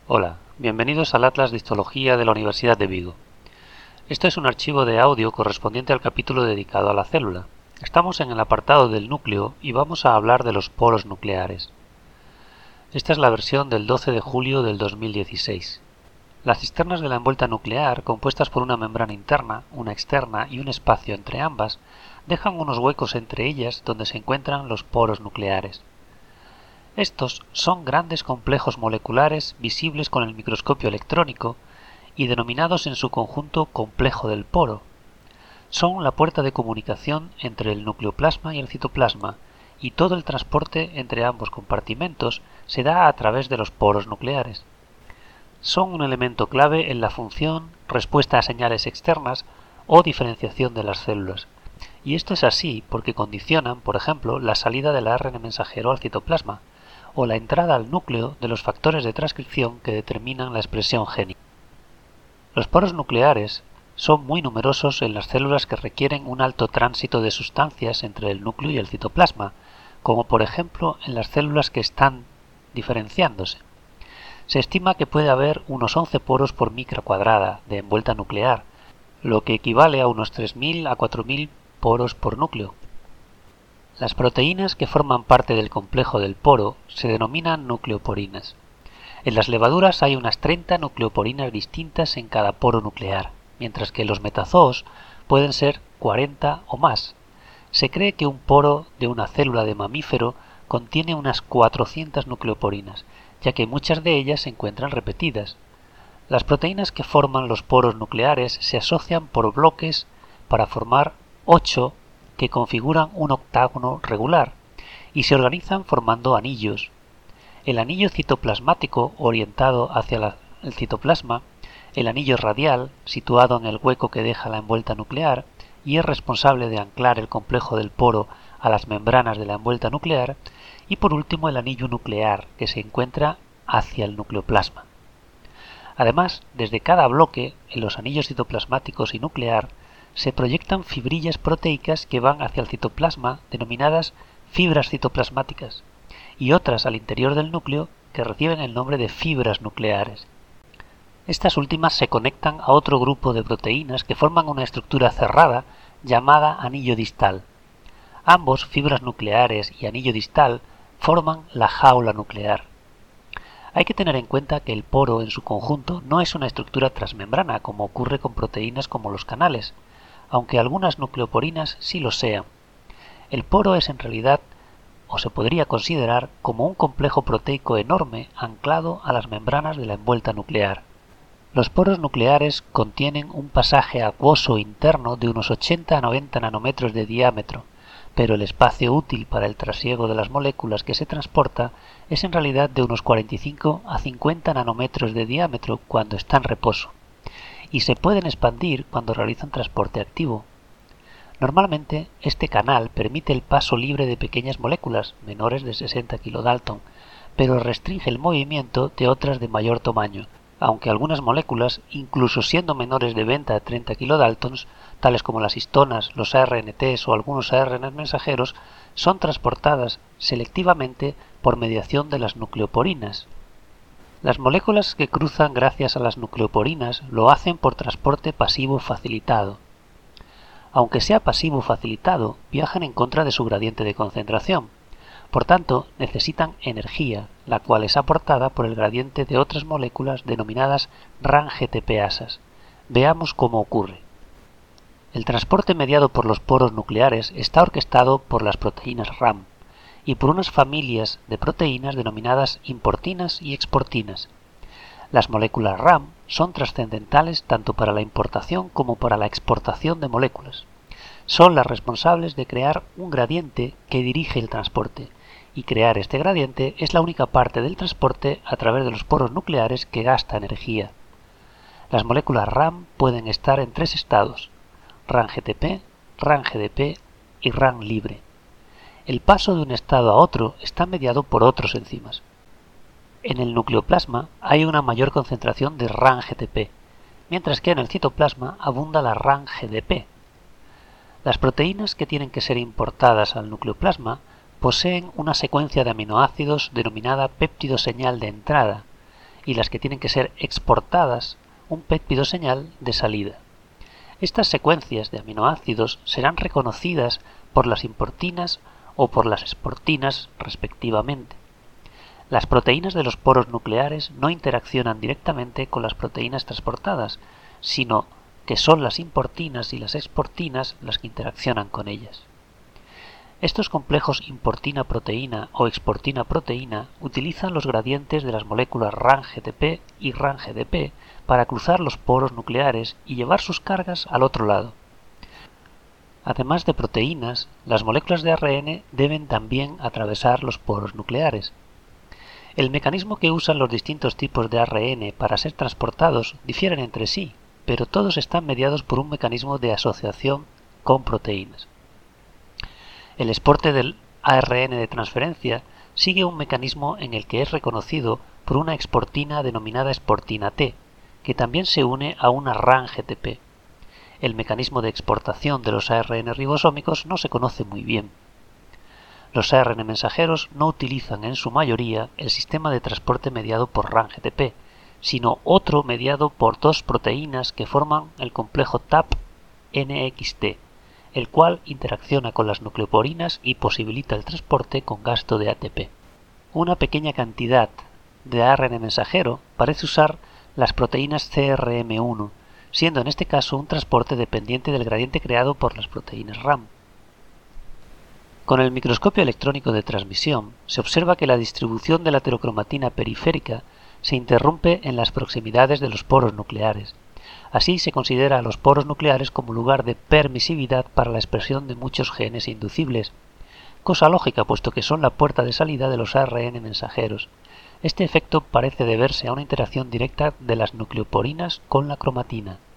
Hola, bienvenidos al Atlas de Histología de la Universidad de Vigo. Esto es un archivo de audio correspondiente al capítulo dedicado a la célula. Estamos en el apartado del núcleo y vamos a hablar de los poros nucleares. Esta es la versión del 12 de julio del 2016. Las cisternas de la envuelta nuclear, compuestas por una membrana interna, una externa y un espacio entre ambas, dejan unos huecos entre ellas donde se encuentran los poros nucleares. Estos son grandes complejos moleculares visibles con el microscopio electrónico y denominados en su conjunto complejo del poro. Son la puerta de comunicación entre el nucleoplasma y el citoplasma, y todo el transporte entre ambos compartimentos se da a través de los poros nucleares. Son un elemento clave en la función, respuesta a señales externas o diferenciación de las células. Y esto es así porque condicionan, por ejemplo, la salida del ARN mensajero al citoplasma, o la entrada al núcleo de los factores de transcripción que determinan la expresión génica. Los poros nucleares son muy numerosos en las células que requieren un alto tránsito de sustancias entre el núcleo y el citoplasma, como por ejemplo en las células que están diferenciándose. Se estima que puede haber unos 11 poros por micra cuadrada de envuelta nuclear, lo que equivale a unos 3.000 a 4.000 poros por núcleo. Las proteínas que forman parte del complejo del poro se denominan nucleoporinas. En las levaduras hay unas 30 nucleoporinas distintas en cada poro nuclear, mientras que los metazoos pueden ser 40 o más. Se cree que un poro de una célula de mamífero contiene unas 400 nucleoporinas, ya que muchas de ellas se encuentran repetidas. Las proteínas que forman los poros nucleares se asocian por bloques para formar 8 que configuran un octágono regular y se organizan formando anillos. El anillo citoplasmático orientado hacia el citoplasma, el anillo radial situado en el hueco que deja la envuelta nuclear y es responsable de anclar el complejo del poro a las membranas de la envuelta nuclear, y por último el anillo nuclear que se encuentra hacia el nucleoplasma. Además, desde cada bloque en los anillos citoplasmáticos y nuclear se proyectan fibrillas proteicas que van hacia el citoplasma denominadas fibras citoplasmáticas y otras al interior del núcleo que reciben el nombre de fibras nucleares. Estas últimas se conectan a otro grupo de proteínas que forman una estructura cerrada llamada anillo distal. Ambos, fibras nucleares y anillo distal, forman la jaula nuclear. Hay que tener en cuenta que el poro en su conjunto no es una estructura transmembrana como ocurre con proteínas como los canales, aunque algunas nucleoporinas sí lo sean. El poro es en realidad, o se podría considerar, como un complejo proteico enorme anclado a las membranas de la envuelta nuclear. Los poros nucleares contienen un pasaje acuoso interno de unos 80 a 90 nanómetros de diámetro, pero el espacio útil para el trasiego de las moléculas que se transporta es en realidad de unos 45 a 50 nanómetros de diámetro cuando está en reposo, y se pueden expandir cuando realizan transporte activo. Normalmente, este canal permite el paso libre de pequeñas moléculas menores de 60 kilodalton, pero restringe el movimiento de otras de mayor tamaño, aunque algunas moléculas, incluso siendo menores de 20 a 30 kilodaltons, tales como las histonas, los ARNTs o algunos ARN mensajeros, son transportadas selectivamente por mediación de las nucleoporinas. Las moléculas que cruzan gracias a las nucleoporinas lo hacen por transporte pasivo facilitado. Aunque sea pasivo facilitado, viajan en contra de su gradiente de concentración. Por tanto, necesitan energía, la cual es aportada por el gradiente de otras moléculas denominadas RAN-GTPasas. Veamos cómo ocurre. El transporte mediado por los poros nucleares está orquestado por las proteínas RAM y por unas familias de proteínas denominadas importinas y exportinas. Las moléculas RAM son trascendentales tanto para la importación como para la exportación de moléculas. Son las responsables de crear un gradiente que dirige el transporte, y crear este gradiente es la única parte del transporte a través de los poros nucleares que gasta energía. Las moléculas RAM pueden estar en 3 estados: RAN-GTP, RAN-GDP y RAN libre. El paso de un estado a otro está mediado por otros enzimas. En el nucleoplasma hay una mayor concentración de RAN-GTP, mientras que en el citoplasma abunda la RAN-GDP. Las proteínas que tienen que ser importadas al nucleoplasma poseen una secuencia de aminoácidos denominada péptido señal de entrada, y las que tienen que ser exportadas un péptido-señal de salida. Estas secuencias de aminoácidos serán reconocidas por las importinas o por las exportinas respectivamente. Las proteínas de los poros nucleares no interaccionan directamente con las proteínas transportadas, sino que son las importinas y las exportinas las que interaccionan con ellas. Estos complejos importina-proteína o exportina-proteína utilizan los gradientes de las moléculas RAN-GTP y RAN-GDP para cruzar los poros nucleares y llevar sus cargas al otro lado. Además de proteínas, las moléculas de ARN deben también atravesar los poros nucleares. El mecanismo que usan los distintos tipos de ARN para ser transportados difieren entre sí, pero todos están mediados por un mecanismo de asociación con proteínas. El exporte del ARN de transferencia sigue un mecanismo en el que es reconocido por una exportina denominada exportina T, que también se une a una RAN-GTP. El mecanismo de exportación de los ARN ribosómicos no se conoce muy bien. Los ARN mensajeros no utilizan en su mayoría el sistema de transporte mediado por RAN-GTP, sino otro mediado por dos proteínas que forman el complejo TAP-NXT, el cual interacciona con las nucleoporinas y posibilita el transporte con gasto de ATP. Una pequeña cantidad de ARN mensajero parece usar las proteínas CRM1, siendo en este caso un transporte dependiente del gradiente creado por las proteínas RAM. Con el microscopio electrónico de transmisión se observa que la distribución de la heterocromatina periférica se interrumpe en las proximidades de los poros nucleares. Así se considera a los poros nucleares como lugar de permisividad para la expresión de muchos genes inducibles, cosa lógica puesto que son la puerta de salida de los ARN mensajeros. Este efecto parece deberse a una interacción directa de las nucleoporinas con la cromatina.